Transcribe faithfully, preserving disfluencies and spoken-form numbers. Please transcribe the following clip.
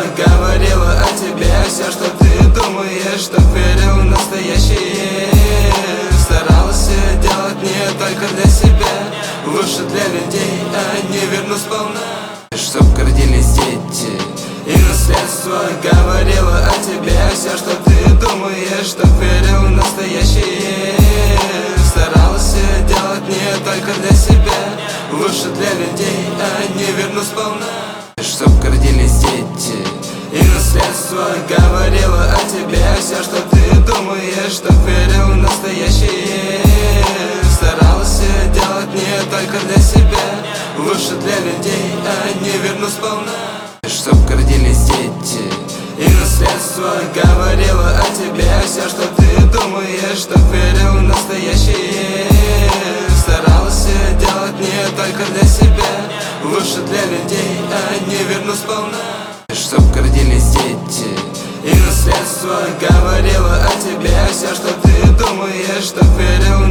говорила о тебе все, что ты думаешь, чтоб верил в настоящее. Старался делать не только для себя, лучше для людей, а не верну сполна. Чтоб гордились дети и наследство, говорила о тебе все, что ты думаешь, чтоб верил в настоящее. Старался делать не только для себя, лучше для людей, а не верну сполна. Чтоб гордились дети и наследство, говорила о тебе все, что ты думаешь, чтоб верил в настоящее. Старался делать не только для себя, лучше для людей, а не верну сполна. Чтоб гордились дети и наследство, говорила о тебе все, что ты думаешь, чтоб верил в настоящее. Старался делать не только для себя, лучше для людей, а не верну сполна. Чтоб гордились дети и наследство, говорила о тебе все, что ты думаешь, чтоб верил в